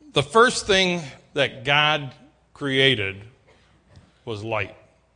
The first thing that God created was light.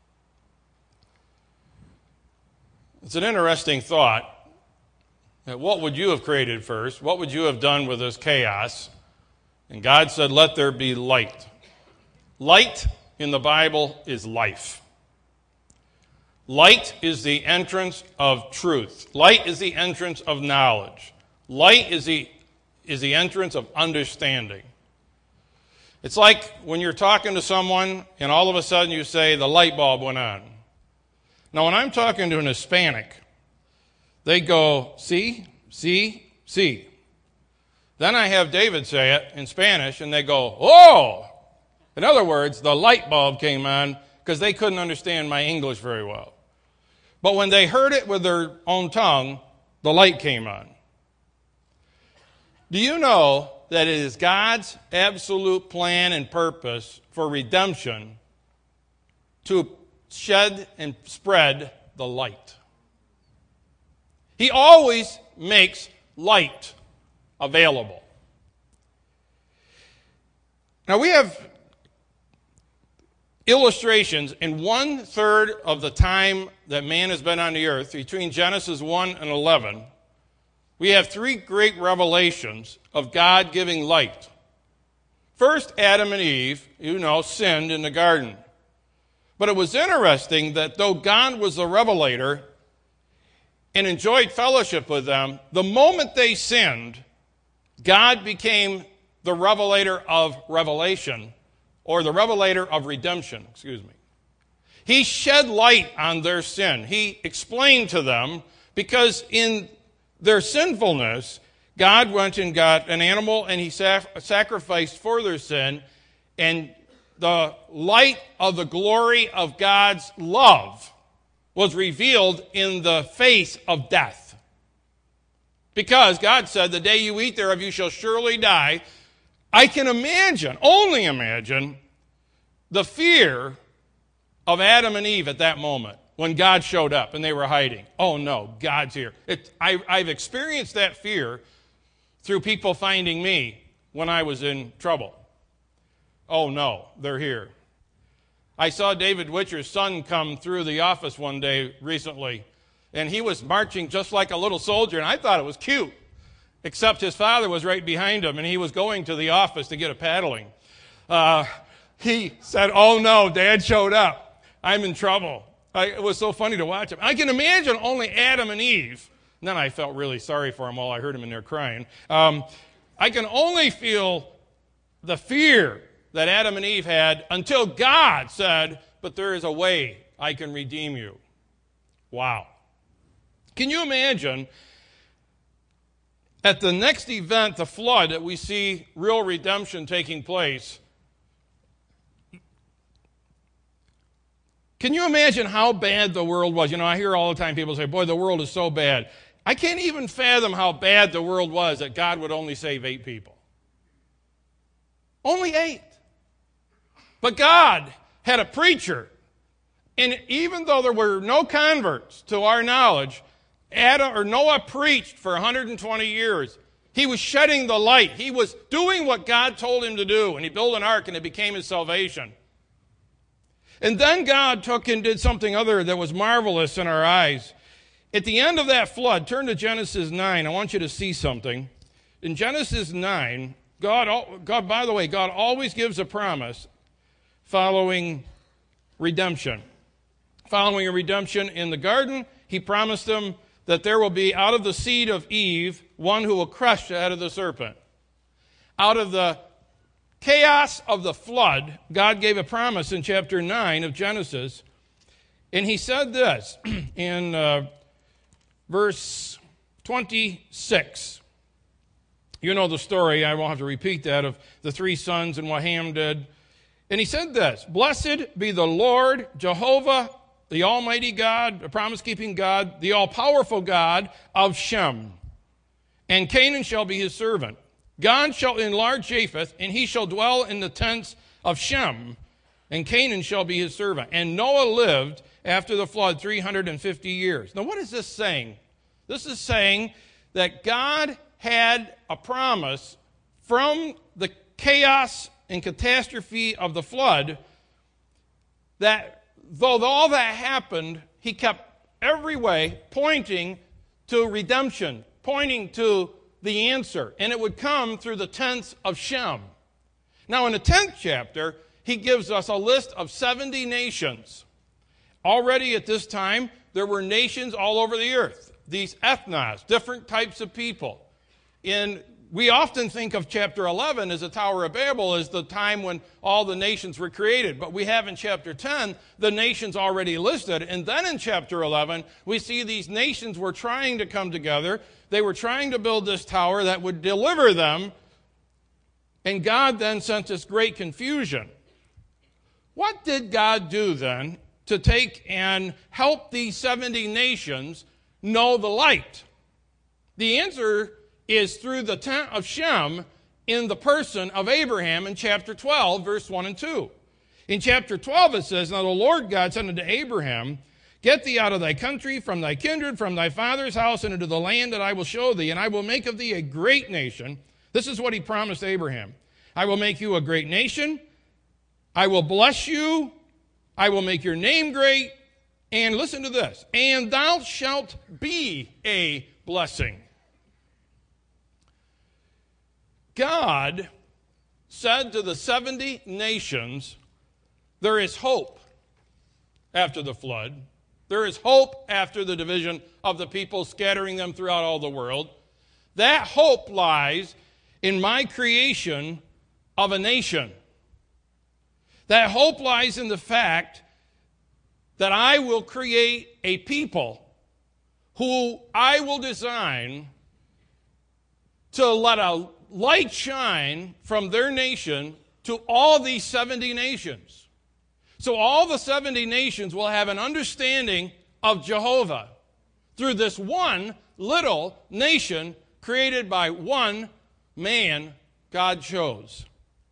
It's an interesting thought that what would you have created first? What would you have done with this chaos? And God said, let there be light. Light in the Bible is life. Light is the entrance of truth. Light is the entrance of knowledge. Light is the entrance of understanding. It's like when you're talking to someone and all of a sudden you say the light bulb went on. Now, when I'm talking to an Hispanic, they go, see, see, see. Then I have David say it in Spanish, and they go, oh! In other words, the light bulb came on because they couldn't understand my English very well. But when they heard it with their own tongue, the light came on. Do you know that it is God's absolute plan and purpose for redemption to shed and spread the light? He always makes light available. Now we have illustrations in 1/3 of the time that man has been on the earth, between Genesis 1 and 11. We have 3 great revelations of God giving light. First, Adam and Eve, sinned in the garden. But it was interesting that though God was the revelator and enjoyed fellowship with them, the moment they sinned, God became the revelator of revelation, or the revelator of redemption, He shed light on their sin. He explained to them, because in their sinfulness, God went and got an animal and he sacrificed for their sin, and the light of the glory of God's love was revealed in the face of death. Because God said, the day you eat thereof, you shall surely die. I can only imagine, the fear of Adam and Eve at that moment when God showed up and they were hiding. Oh no, God's here. I've experienced that fear through people finding me when I was in trouble. Oh no, they're here. I saw David Witcher's son come through the office one day recently, and he was marching just like a little soldier, and I thought it was cute, except his father was right behind him, and he was going to the office to get a paddling. He said, oh no, Dad showed up. I'm in trouble. It was so funny to watch him. I can imagine only Adam and Eve, and then I felt really sorry for him while I heard him in there crying. I can only feel the fear that Adam and Eve had until God said, but there is a way I can redeem you. Wow. Can you imagine at the next event, the flood, that we see real redemption taking place? Can you imagine how bad the world was? I hear all the time people say, boy, the world is so bad. I can't even fathom how bad the world was that God would only save 8 people. Only 8. But God had a preacher, and even though there were no converts to our knowledge, Noah preached for 120 years. He was shedding the light. He was doing what God told him to do, and he built an ark, and it became his salvation. And then God took and did something other that was marvelous in our eyes. At the end of that flood, turn to Genesis 9. I want you to see something. In Genesis 9, God, by the way, God always gives a promise following redemption. Following a redemption in the garden, he promised them that there will be out of the seed of Eve one who will crush the head of the serpent. Out of the chaos of the flood, God gave a promise in chapter 9 of Genesis, and he said this in verse 26. You know the story, I won't have to repeat that, of the 3 sons and what Ham did. And he said this, blessed be the Lord, Jehovah, the Almighty God, the promise-keeping God, the all-powerful God of Shem. And Canaan shall be his servant. God shall enlarge Japheth, and he shall dwell in the tents of Shem, and Canaan shall be his servant. And Noah lived after the flood 350 years. Now what is this saying? This is saying that God had a promise from the chaos and catastrophe of the flood, that though all that happened, he kept every way pointing to redemption, pointing to the answer. And it would come through the tents of Shem. Now, in the 10th chapter, he gives us a list of 70 nations. Already at this time, there were nations all over the earth. These ethnos, different types of people. We often think of chapter 11 as the Tower of Babel as the time when all the nations were created. But we have in chapter 10 the nations already listed. And then in chapter 11, we see these nations were trying to come together. They were trying to build this tower that would deliver them. And God then sent this great confusion. What did God do then to take and help these 70 nations know the light? The answer is through the tent of Shem in the person of Abraham in chapter 12, verse 1 and 2. In chapter 12 it says, "Now the Lord God said unto Abraham, Get thee out of thy country, from thy kindred, from thy father's house, and into the land that I will show thee, and I will make of thee a great nation." This is what he promised Abraham. "I will make you a great nation. I will bless you. I will make your name great. And listen to this, and thou shalt be a blessing." God said to the 70 nations, there is hope after the flood. There is hope after the division of the people, scattering them throughout all the world. That hope lies in my creation of a nation. That hope lies in the fact that I will create a people who I will design to let a light shine from their nation to all these 70 nations. So all the 70 nations will have an understanding of Jehovah through this one little nation created by one man God chose.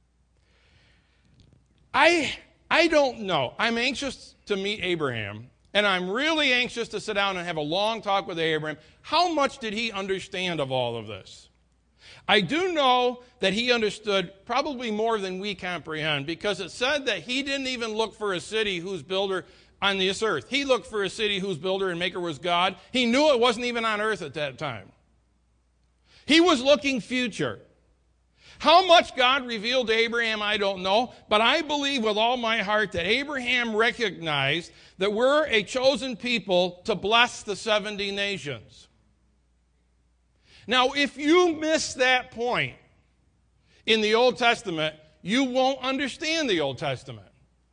I don't know. I'm anxious to meet Abraham, and I'm really anxious to sit down and have a long talk with Abraham. How much did he understand of all of this? I do know that he understood probably more than we comprehend, because it said that he didn't even look for a city whose builder on this earth. He looked for a city whose builder and maker was God. He knew it wasn't even on earth at that time. He was looking future. How much God revealed to Abraham, I don't know, but I believe with all my heart that Abraham recognized that we're a chosen people to bless the 70 nations. Now, if you miss that point in the Old Testament, you won't understand the Old Testament.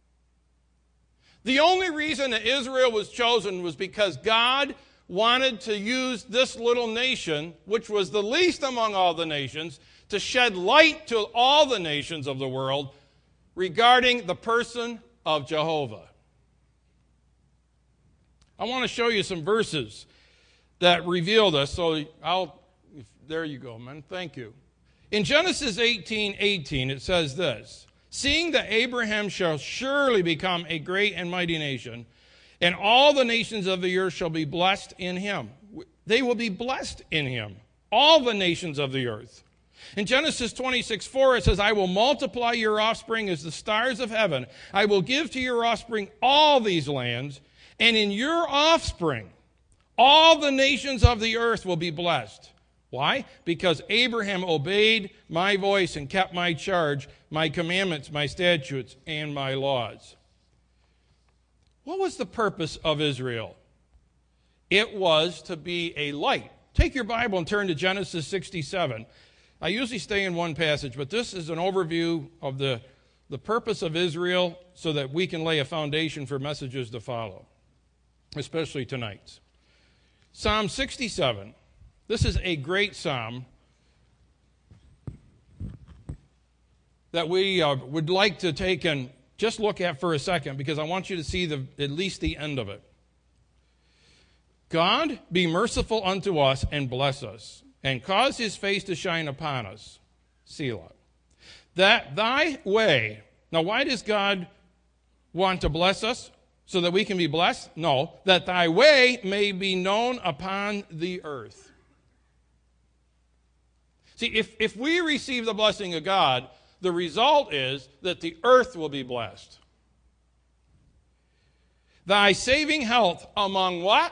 The only reason that Israel was chosen was because God wanted to use this little nation, which was the least among all the nations, to shed light to all the nations of the world regarding the person of Jehovah. I want to show you some verses that reveal this, so there you go, man. Thank you. In Genesis 18:18, it says this, "Seeing that Abraham shall surely become a great and mighty nation, and all the nations of the earth shall be blessed in him." They will be blessed in him, all the nations of the earth. In Genesis 26:4, it says, "I will multiply your offspring as the stars of heaven. I will give to your offspring all these lands, and in your offspring all the nations of the earth will be blessed." Why? Because Abraham obeyed my voice and kept my charge, my commandments, my statutes, and my laws. What was the purpose of Israel? It was to be a light. Take your Bible and turn to Genesis 67. I usually stay in one passage, but this is an overview of the purpose of Israel so that we can lay a foundation for messages to follow, especially tonight's. Psalm 67. This is a great psalm that we would like to take and just look at for a second, because I want you to see at least the end of it. "God, be merciful unto us and bless us, and cause his face to shine upon us." Selah. "That thy way." Now, why does God want to bless us? So that we can be blessed? No. "That thy way may be known upon the earth." See, if we receive the blessing of God, The result is that the earth will be blessed. Thy saving health among what?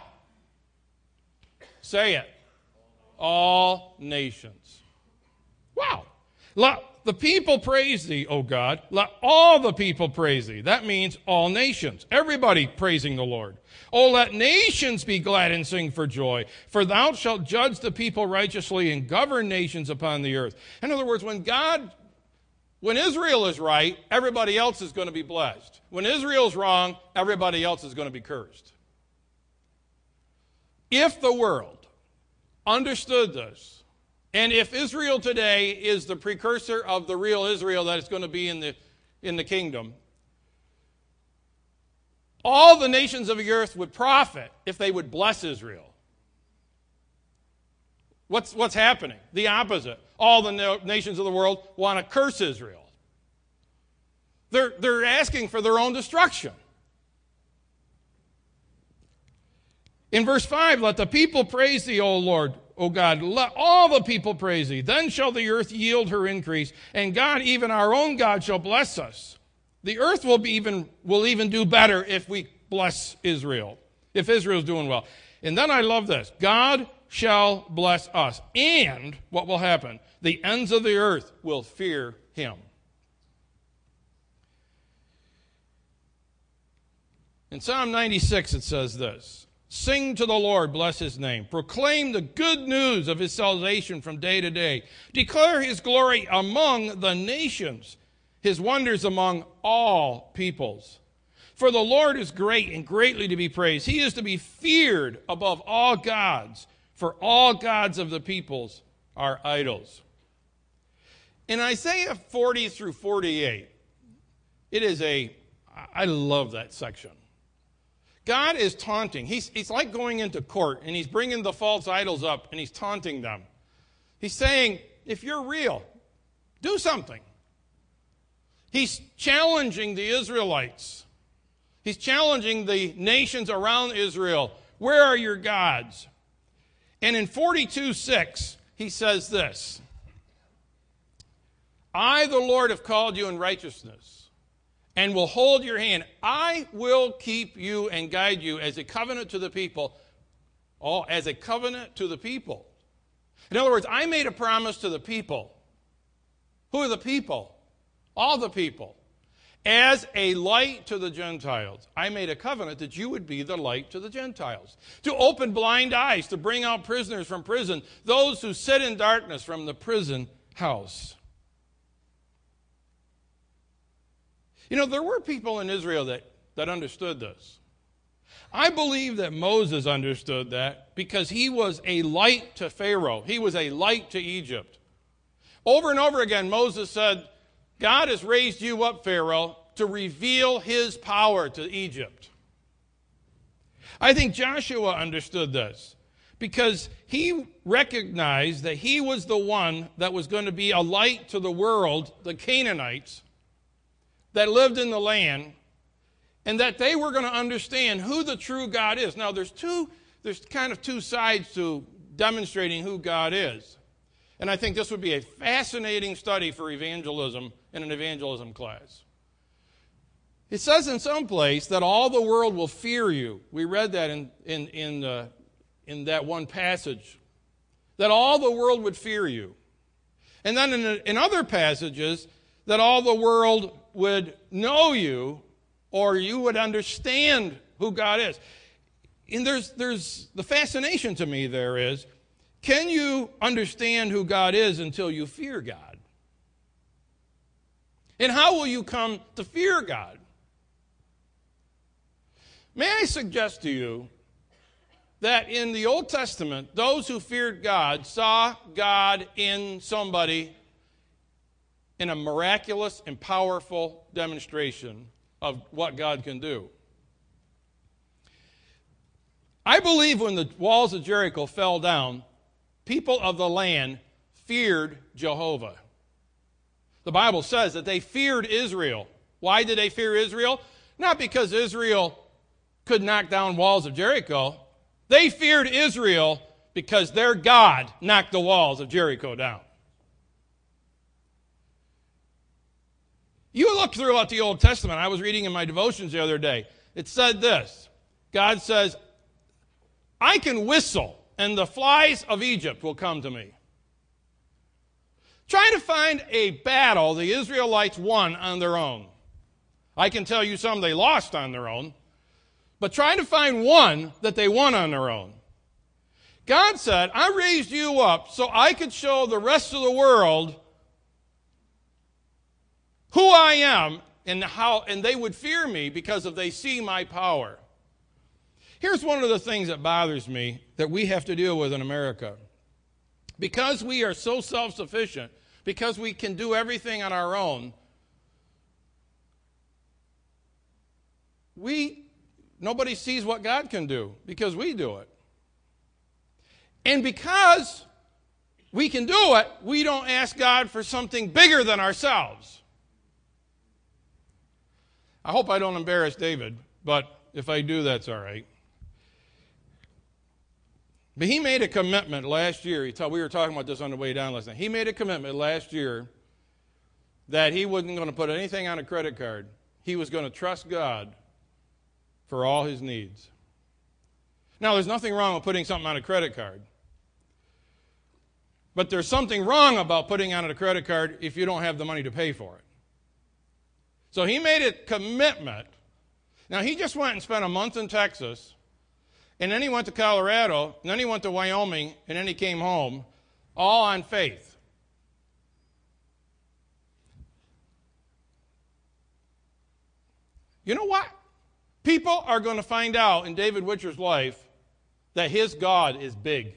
Say it. All nations. Wow. Let the people praise thee, O God. Let all the people praise thee. That means all nations. Everybody praising the Lord. Oh, let nations be glad and sing for joy. For thou shalt judge the people righteously and govern nations upon the earth. In other words, when Israel is right, everybody else is going to be blessed. When Israel's wrong, everybody else is going to be cursed. If the world understood this, and if Israel today is the precursor of the real Israel that is going to be in the kingdom, all the nations of the earth would profit if they would bless Israel. What's happening? The opposite. All the nations of the world want to curse Israel. They're asking for their own destruction. In verse 5, let the people praise thee, O Lord, O God. Let all the people praise thee. Then shall the earth yield her increase, and God, even our own God, shall bless us. The earth will even do better if we bless Israel, if Israel's doing well. And then I love this. God shall bless us. And what will happen? The ends of the earth will fear him. In Psalm 96 it says this. Sing to the Lord, bless his name. Proclaim the good news of his salvation from day to day. Declare his glory among the nations, his wonders among all peoples. For the Lord is great and greatly to be praised. He is to be feared above all gods, for all gods of the peoples are idols. In Isaiah 40 through 48, I love that section. God is taunting. He's like going into court, and he's bringing the false idols up, and he's taunting them. He's saying, if you're real, do something. He's challenging the Israelites. He's challenging the nations around Israel. Where are your gods? And in 42:6, he says this. I, the Lord, have called you in righteousness and will hold your hand. I will keep you and guide you as a covenant to the people. Oh, as a covenant to the people. In other words, I made a promise to the people. Who are the people? All the people. As a light to the Gentiles. I made a covenant that you would be the light to the Gentiles. To open blind eyes, to bring out prisoners from prison, those who sit in darkness from the prison house. You know, there were people in Israel that understood this. I believe that Moses understood that because he was a light to Pharaoh. He was a light to Egypt. Over and over again, Moses said, God has raised you up, Pharaoh, to reveal his power to Egypt. I think Joshua understood this because he recognized that he was the one that was going to be a light to the world, the Canaanites, that lived in the land, and that they were going to understand who the true God is. Now, there's kind of two sides to demonstrating who God is. And I think this would be a fascinating study for evangelism in an evangelism class. It says in some place that all the world will fear you. We read that in that one passage. That all the world would fear you. And then in other passages, that all the world would know you, or you would understand who God is. And there's the fascination to me there is, can you understand who God is until you fear God? And how will you come to fear God? May I suggest to you that in the Old Testament, those who feared God saw God in somebody in a miraculous and powerful demonstration of what God can do. I believe when the walls of Jericho fell down, people of the land feared Jehovah. The Bible says that they feared Israel. Why did they fear Israel? Not because Israel could knock down walls of Jericho. They feared Israel because their God knocked the walls of Jericho down. You look throughout the Old Testament. I was reading in my devotions the other day. It said this. God says, I can whistle, and the flies of Egypt will come to me. Trying to find a battle the Israelites won on their own. I can tell you some they lost on their own, but trying to find one that they won on their own. God said, I raised you up so I could show the rest of the world who I am and they would fear me because if they see my power. Here's one of the things that bothers me that we have to deal with in America. Because we are so self-sufficient, because we can do everything on our own, nobody sees what God can do because we do it. And because we can do it, we don't ask God for something bigger than ourselves. I hope I don't embarrass David, but if I do, that's all right. But he made a commitment last year. We were talking about this on the way down last night. He made a commitment last year that he wasn't going to put anything on a credit card. He was going to trust God for all his needs. Now, there's nothing wrong with putting something on a credit card. But there's something wrong about putting on a credit card if you don't have the money to pay for it. So he made a commitment. Now, he just went and spent a month in Texas, and then he went to Colorado, and then he went to Wyoming, and then he came home, all on faith. You know what? People are going to find out in David Witcher's life that his God is big.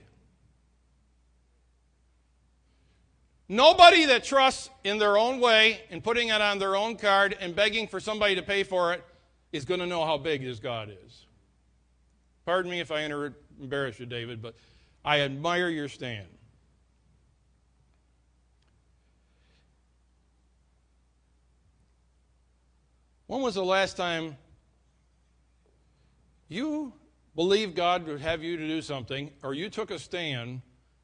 Nobody that trusts in their own way and putting it on their own card and begging for somebody to pay for it is going to know how big his God is. Pardon me if I embarrass you, David, but I admire your stand. When was the last time you believed God would have you to do something, or you took a stand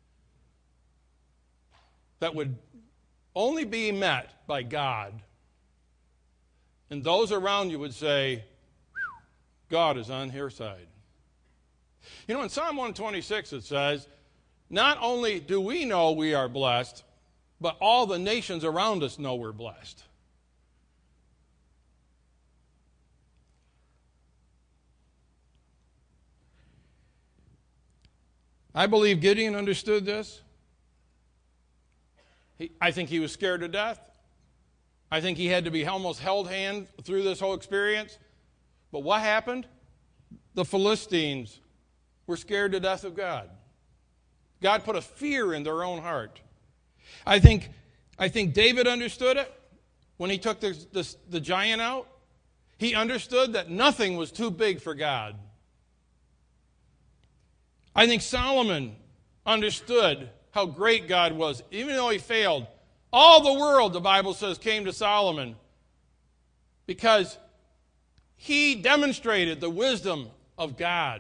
that would only be met by God, and those around you would say, God is on your side? You know, in Psalm 126 it says, not only do we know we are blessed, but all the nations around us know we're blessed. I believe Gideon understood this. I think he was scared to death. I think he had to be almost held hand through this whole experience. But what happened? The Philistines were scared to death of God. God put a fear in their own heart. I think David understood it when he took the giant out. He understood that nothing was too big for God. I think Solomon understood how great God was. Even though he failed, all the world, the Bible says, came to Solomon because he demonstrated the wisdom of God.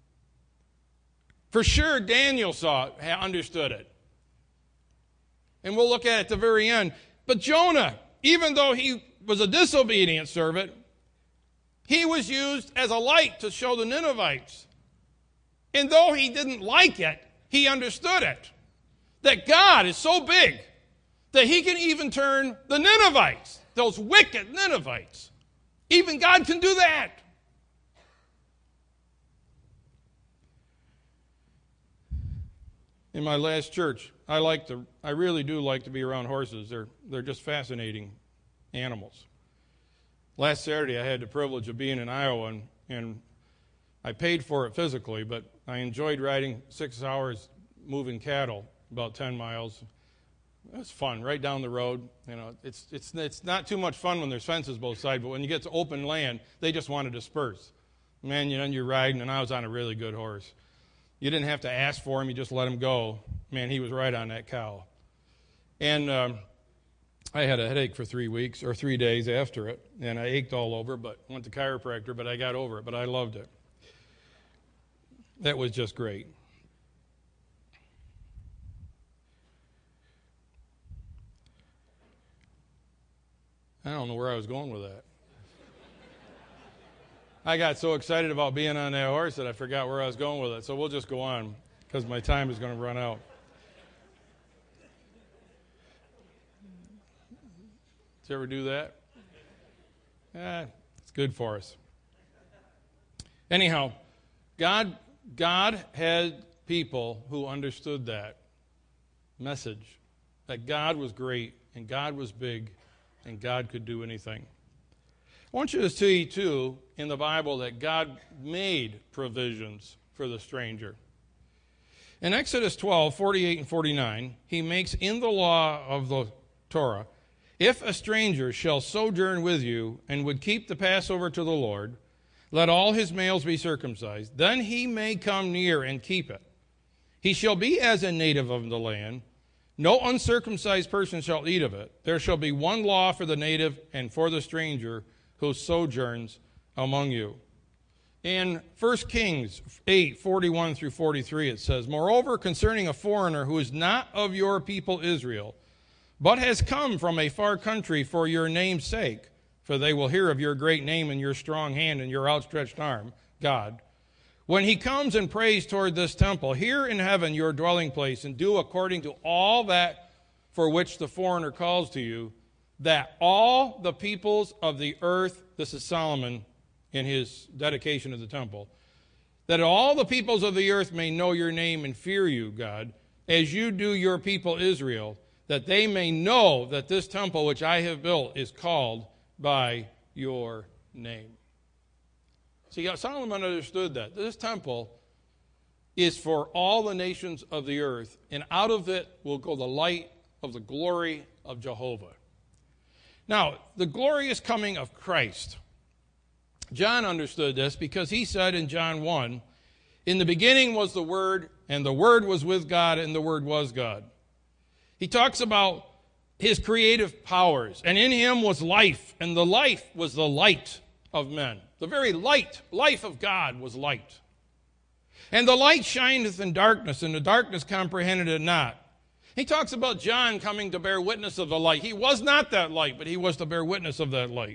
For sure, Daniel saw it, understood it. And we'll look at it at the very end. But Jonah, even though he was a disobedient servant, he was used as a light to show the Ninevites. And though he didn't like it, he understood it. That God is so big that he can even turn the Ninevites, those wicked Ninevites. Even God can do that. In my last church, I really do like to be around horses. They're just fascinating animals. Last Saturday, I had the privilege of being in Iowa, and I paid for it physically, but I enjoyed riding 6 hours moving cattle about 10 miles. It was fun, right down the road. You know, it's not too much fun when there's fences both sides, but when you get to open land, they just want to disperse. Man, you're riding, and I was on a really good horse. You didn't have to ask for him, you just let him go. Man, he was right on that cow. And I had a headache for 3 weeks, or 3 days after it, and I ached all over, but went to chiropractor, but I got over it, but I loved it. That was just great. I don't know where I was going with that. I got so excited about being on that horse that I forgot where I was going with it. So we'll just go on because my time is going to run out. Did you ever do that? It's good for us. Anyhow, God had people who understood that message, that God was great and God was big and God could do anything. I want you to see, too, in the Bible that God made provisions for the stranger. In Exodus 12, 48 and 49, he makes in the law of the Torah, if a stranger shall sojourn with you and would keep the Passover to the Lord, let all his males be circumcised, then he may come near and keep it. He shall be as a native of the land. No uncircumcised person shall eat of it. There shall be one law for the native and for the stranger who sojourns among you. In 1 Kings 8, 41 through 43, it says, Moreover, concerning a foreigner who is not of your people Israel, but has come from a far country for your name's sake, for they will hear of your great name and your strong hand and your outstretched arm, God. When he comes and prays toward this temple, hear in heaven your dwelling place, and do according to all that for which the foreigner calls to you, that all the peoples of the earth, this is Solomon in his dedication of the temple, that all the peoples of the earth may know your name and fear you, God, as you do your people Israel, that they may know that this temple which I have built is called by your name. See, Solomon understood that. This temple is for all the nations of the earth, and out of it will go the light of the glory of Jehovah. Now, the glorious coming of Christ. John understood this because he said in John 1, in the beginning was the Word, and the Word was with God, and the Word was God. He talks about his creative powers, and in him was life, and the life was the light of men. The very life of God was light. And the light shineth in darkness, and the darkness comprehended it not. He talks about John coming to bear witness of the light. He was not that light, but he was to bear witness of that light.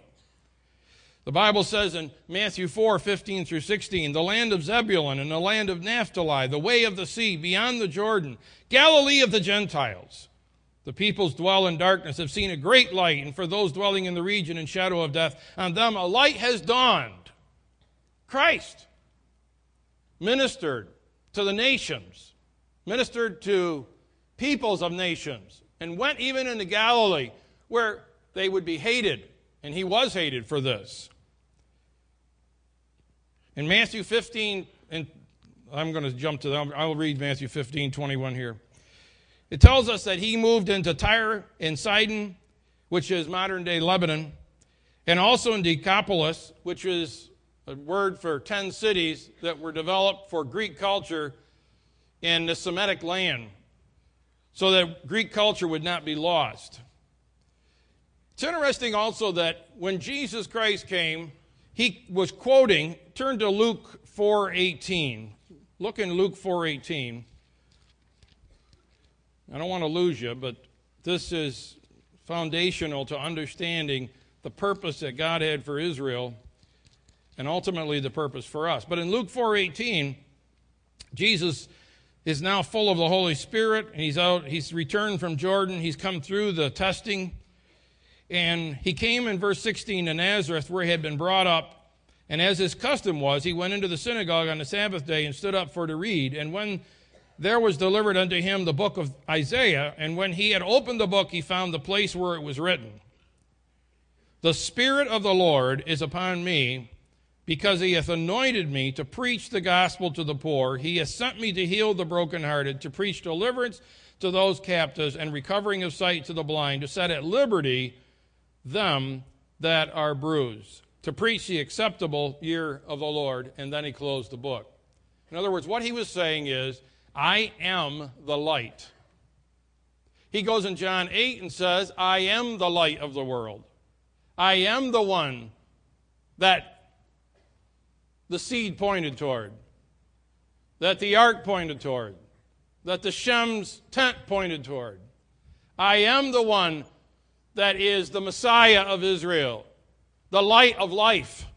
The Bible says in Matthew 4, 15 through 16, the land of Zebulun and the land of Naphtali, the way of the sea, beyond the Jordan, Galilee of the Gentiles. The peoples dwell in darkness have seen a great light, and for those dwelling in the region and shadow of death, on them a light has dawned. Christ ministered to the nations, ministered to peoples of nations, and went even into Galilee where they would be hated, and he was hated for this. In Matthew 15, and I'm going to jump to them. I'll read Matthew 15, 21 here. It tells us that he moved into Tyre and Sidon, which is modern-day Lebanon, and also in Decapolis, which is a word for 10 cities that were developed for Greek culture in the Semitic land, so that Greek culture would not be lost. It's interesting also that when Jesus Christ came, he was quoting, turn to Luke 4:18. Look in Luke 4:18. I don't want to lose you, but this is foundational to understanding the purpose that God had for Israel and ultimately the purpose for us. But in Luke 4:18, Jesus is now full of the Holy Spirit, and he's returned from Jordan, he's come through the testing, and he came in verse 16 to Nazareth where he had been brought up, and as his custom was, he went into the synagogue on the Sabbath day and stood up for to read, and when there was delivered unto him the book of Isaiah, and when he had opened the book, he found the place where it was written, The Spirit of the Lord is upon me, because he hath anointed me to preach the gospel to the poor. He hath sent me to heal the brokenhearted, to preach deliverance to those captives, and recovering of sight to the blind, to set at liberty them that are bruised, to preach the acceptable year of the Lord. And then he closed the book. In other words, what he was saying is, I am the light. He goes in John 8 and says, I am the light of the world. I am the one that the seed pointed toward, that the ark pointed toward, that the Shem's tent pointed toward. I am the one that is the Messiah of Israel, the light of life.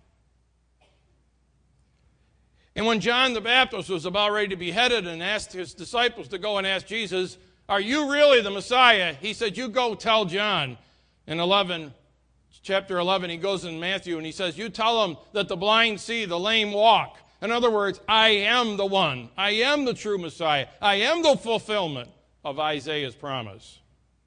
And when John the Baptist was about ready to be beheaded and asked his disciples to go and ask Jesus, "Are you really the Messiah?" He said, "You go tell John." In chapter 11, he goes in Matthew and he says, "You tell them that the blind see, the lame walk." In other words, I am the one. I am the true Messiah. I am the fulfillment of Isaiah's promise.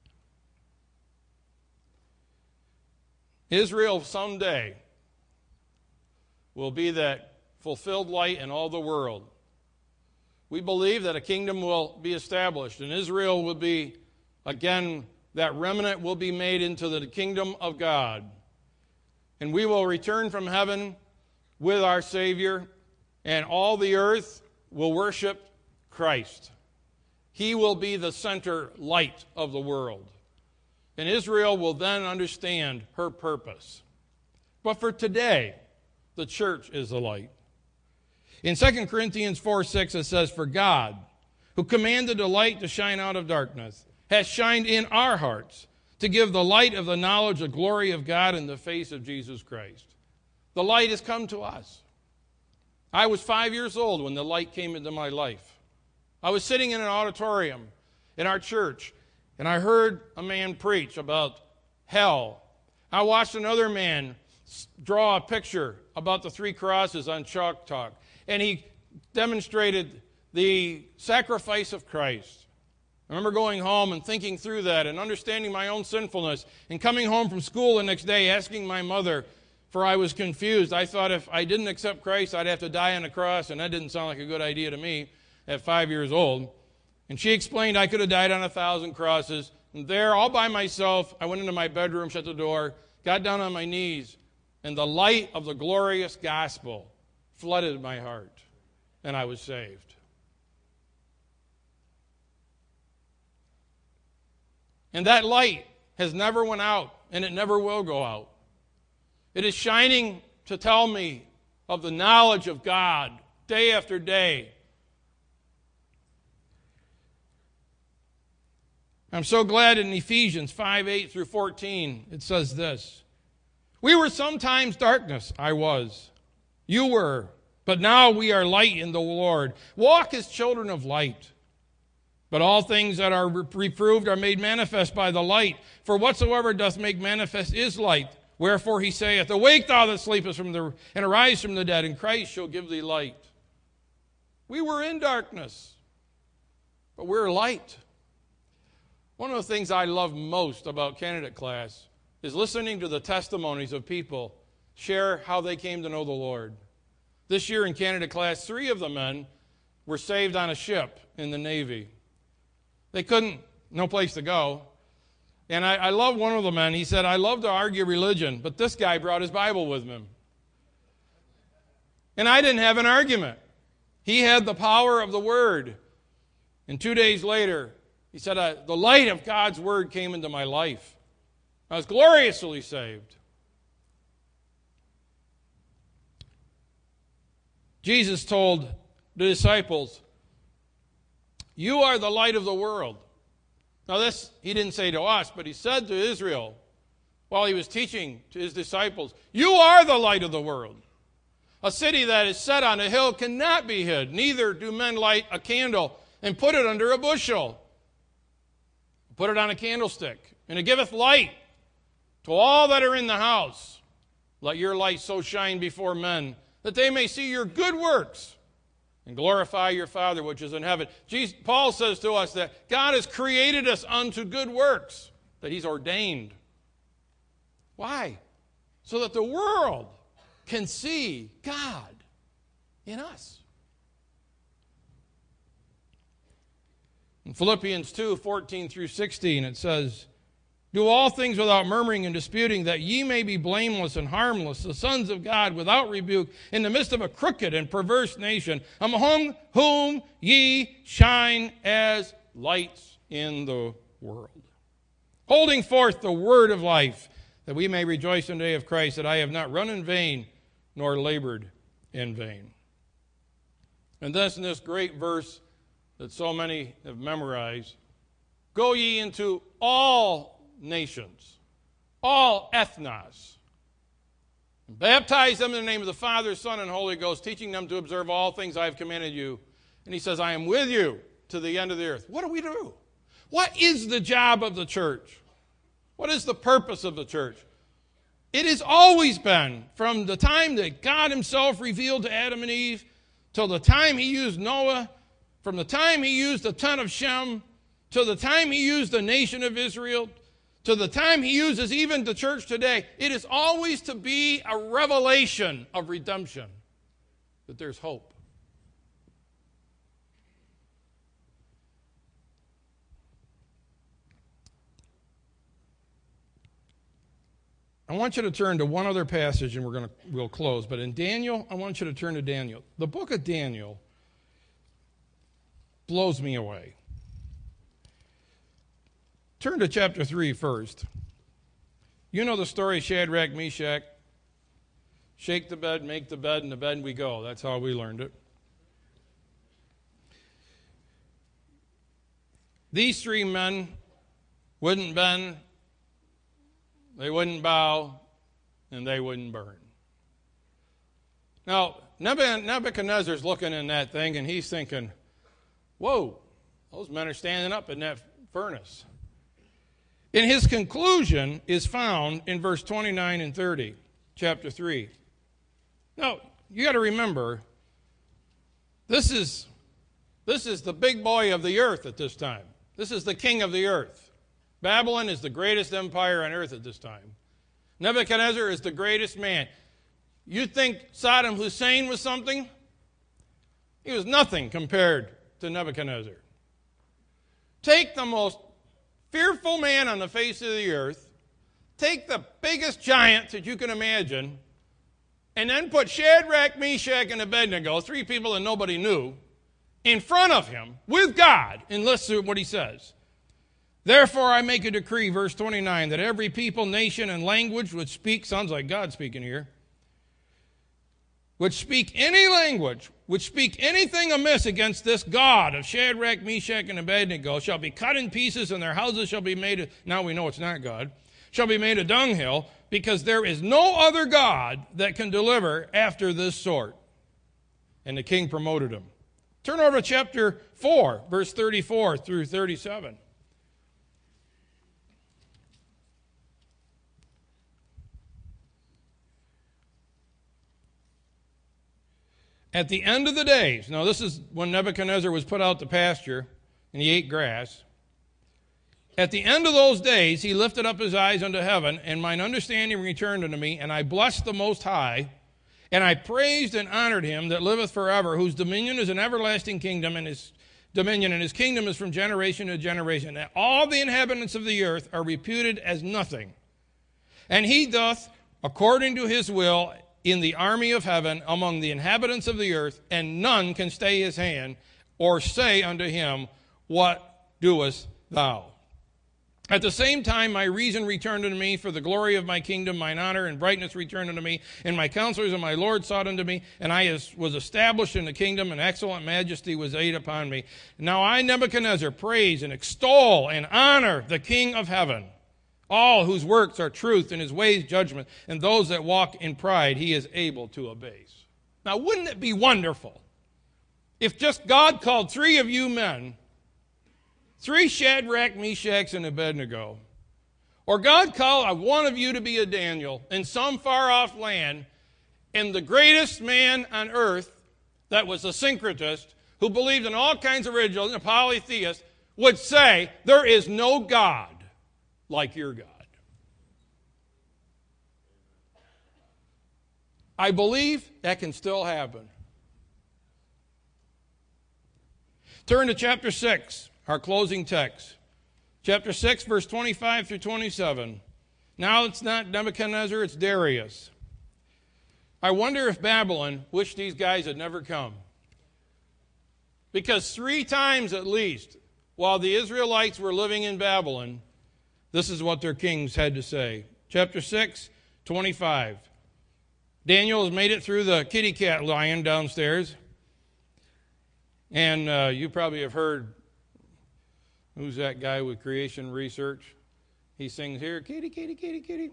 Israel someday will be that fulfilled light in all the world. We believe that a kingdom will be established, and Israel will be, again, that remnant will be made into the kingdom of God. And we will return from heaven with our Savior, and all the earth will worship Christ. He will be the center light of the world. And Israel will then understand her purpose. But for today, the church is the light. In 2 Corinthians 4:6 it says, "For God, who commanded the light to shine out of darkness, has shined in our hearts to give the light of the knowledge of glory of God in the face of Jesus Christ." The light has come to us. I was 5 years old when the light came into my life. I was sitting in an auditorium in our church, and I heard a man preach about hell. I watched another man draw a picture about the three crosses on chalk talk, and he demonstrated the sacrifice of Christ. I remember going home and thinking through that and understanding my own sinfulness, and coming home from school the next day asking my mother, for I was confused. I thought if I didn't accept Christ, I'd have to die on a cross, and that didn't sound like a good idea to me at 5 years old. And she explained I could have died on 1,000 crosses. And there, all by myself, I went into my bedroom, shut the door, got down on my knees, and the light of the glorious gospel flooded my heart, and I was saved. And that light has never went out, and it never will go out. It is shining to tell me of the knowledge of God day after day. I'm so glad in Ephesians 5:8 through 14, it says this: "We were sometimes darkness, I was. You were, but now we are light in the Lord. Walk as children of light. But all things that are reproved are made manifest by the light. For whatsoever doth make manifest is light. Wherefore he saith, Awake thou that sleepest and arise from the dead, and Christ shall give thee light." We were in darkness, but we're light. One of the things I love most about candidate class is listening to the testimonies of people share how they came to know the Lord. This year in candidate class, 3 of the men were saved on a ship in the Navy. They no place to go. And I love one of the men. He said, "I love to argue religion, but this guy brought his Bible with him." And I didn't have an argument. He had the power of the Word. And 2 days later, he said, the light of God's Word came into my life. I was gloriously saved. Jesus told the disciples, "You are the light of the world." Now this, he didn't say to us, but he said to Israel while he was teaching to his disciples, "You are the light of the world. A city that is set on a hill cannot be hid. Neither do men light a candle and put it under a bushel. Put it on a candlestick, and it giveth light to all that are in the house. Let your light so shine before men that they may see your good works and glorify your Father which is in heaven." Paul says to us that God has created us unto good works that he's ordained. Why? So that the world can see God in us. In Philippians 2:14 through 16, it says, "Do all things without murmuring and disputing, that ye may be blameless and harmless, the sons of God without rebuke, in the midst of a crooked and perverse nation, among whom ye shine as lights in the world, holding forth the word of life, that we may rejoice in the day of Christ, that I have not run in vain, nor labored in vain." And thus in this great verse that so many have memorized, "Go ye into all nations, all ethnos. Baptize them in the name of the Father, Son, and Holy Ghost, teaching them to observe all things I have commanded you. And he says, I am with you to the end of the earth. What do we do? What is the job of the church? What is the purpose of the church? It has always been, from the time that God himself revealed to Adam and Eve, till the time he used Noah, from the time he used the tent of Shem, till the time he used the nation of Israel, to the time he uses even the church today, it is always to be a revelation of redemption, that there's hope. I want you to turn to one other passage, and we'll close. But in Daniel, I want you to turn to Daniel. The book of Daniel blows me away. Turn to chapter 3 first. You know the story of Shadrach, Meshach. Shake the bed, make the bed, and the bed we go. That's how we learned it. These three men wouldn't bend, they wouldn't bow, and they wouldn't burn. Now, Nebuchadnezzar's looking in that thing, and he's thinking, whoa, those men are standing up in that furnace. And his conclusion is found in verse 29 and 30, chapter 3. Now, you got to remember, this is the big boy of the earth at this time. This is the king of the earth. Babylon is the greatest empire on earth at this time. Nebuchadnezzar is the greatest man. You think Saddam Hussein was something? He was nothing compared to Nebuchadnezzar. Take the most fearful man on the face of the earth, take the biggest giant that you can imagine, and then put Shadrach, Meshach, and Abednego, three people that nobody knew, in front of him with God, and listen to what he says. Therefore I make a decree, verse 29, that every people, nation, and language which speak, sounds like God speaking here, which speak any language, which speak anything amiss against this God of Shadrach, Meshach, and Abednego, shall be cut in pieces, and their houses shall be made, now we know it's not God, shall be made a dunghill, because there is no other God that can deliver after this sort. And the king promoted him. Turn over to chapter 4, verse 34 through 37. At the end of the days, now this is when Nebuchadnezzar was put out to pasture and he ate grass. At the end of those days, he lifted up his eyes unto heaven, and mine understanding returned unto me, and I blessed the Most High, and I praised and honored him that liveth forever, whose dominion is an everlasting kingdom, and his dominion and his kingdom is from generation to generation. And all the inhabitants of the earth are reputed as nothing. And he doth according to his will in the army of heaven among the inhabitants of the earth, and none can stay his hand or say unto him, what doest thou? At the same time, my reason returned unto me, for the glory of my kingdom, mine honor and brightness returned unto me, and my counselors and my Lord sought unto me, and I was established in the kingdom, and excellent majesty was laid upon me. Now I, Nebuchadnezzar, praise and extol and honor the King of heaven, all whose works are truth and his ways judgment, and those that walk in pride he is able to abase. Now wouldn't it be wonderful if just God called three of you men, three Shadrach, Meshach, and Abednego, or God called one of you to be a Daniel in some far-off land, and the greatest man on earth that was a syncretist, who believed in all kinds of religions, a polytheist, would say, there is no God like your God. I believe that can still happen. Turn to chapter 6, our closing text. Chapter 6, verse 25 through 27. Now it's not Nebuchadnezzar, it's Darius. I wonder if Babylon wished these guys had never come. Because 3 times at least, while the Israelites were living in Babylon, this is what their kings had to say. Chapter 6, 25. Daniel has made it through the kitty cat lion downstairs. And you probably have heard, who's that guy with creation research? He sings here, kitty, kitty, kitty, kitty.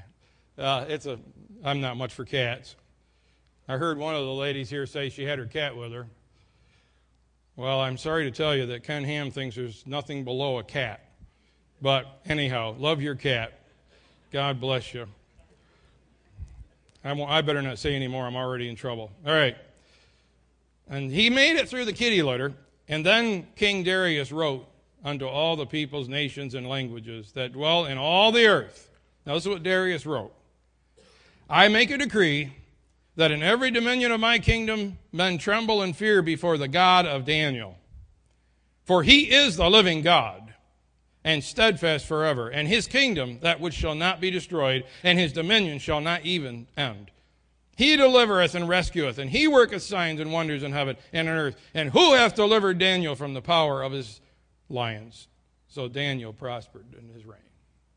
I'm not much for cats. I heard one of the ladies here say she had her cat with her. Well, I'm sorry to tell you that Ken Ham thinks there's nothing below a cat. But anyhow, love your cat. God bless you. I better not say any more. I'm already in trouble. All right. And he made it through the kitty litter, and then King Darius wrote unto all the peoples, nations, and languages that dwell in all the earth. Now, this is what Darius wrote. I make a decree that in every dominion of my kingdom men tremble and fear before the God of Daniel. For he is the living God, and steadfast forever, and his kingdom that which shall not be destroyed, and his dominion shall not even end. He delivereth and rescueth, and he worketh signs and wonders in heaven and on earth. And who hath delivered Daniel from the power of his lions? So Daniel prospered in his reign.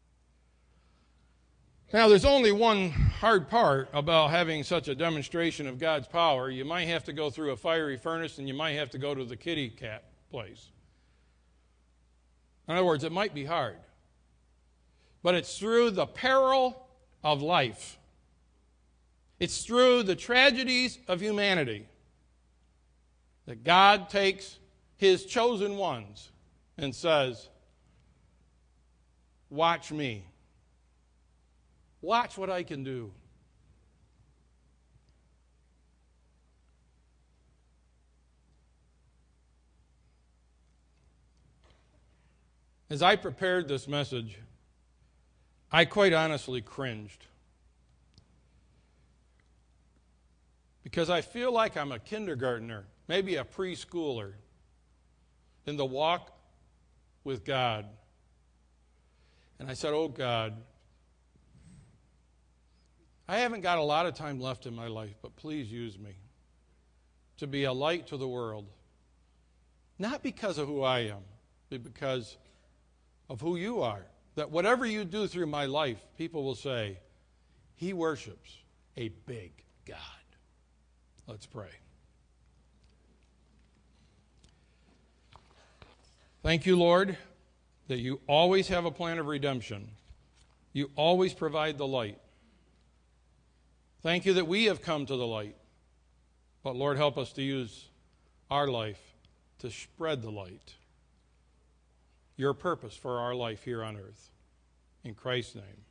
Now, there's only one hard part about having such a demonstration of God's power. You might have to go through a fiery furnace, and you might have to go to the kitty cat place. In other words, it might be hard. But it's through the peril of life. It's through the tragedies of humanity that God takes his chosen ones and says, watch me. Watch what I can do. As I prepared this message, I quite honestly cringed. Because I feel like I'm a kindergartner, maybe a preschooler, in the walk with God. And I said, oh God, I haven't got a lot of time left in my life, but please use me to be a light to the world. Not because of who I am, but because of who you are. That whatever you do through my life, people will say, he worships a big God. Let's pray. Thank you, Lord, that you always have a plan of redemption. You always provide the light. Thank you that we have come to the light. But Lord, help us to use our life to spread the light. Your purpose for our life here on earth. In Christ's name.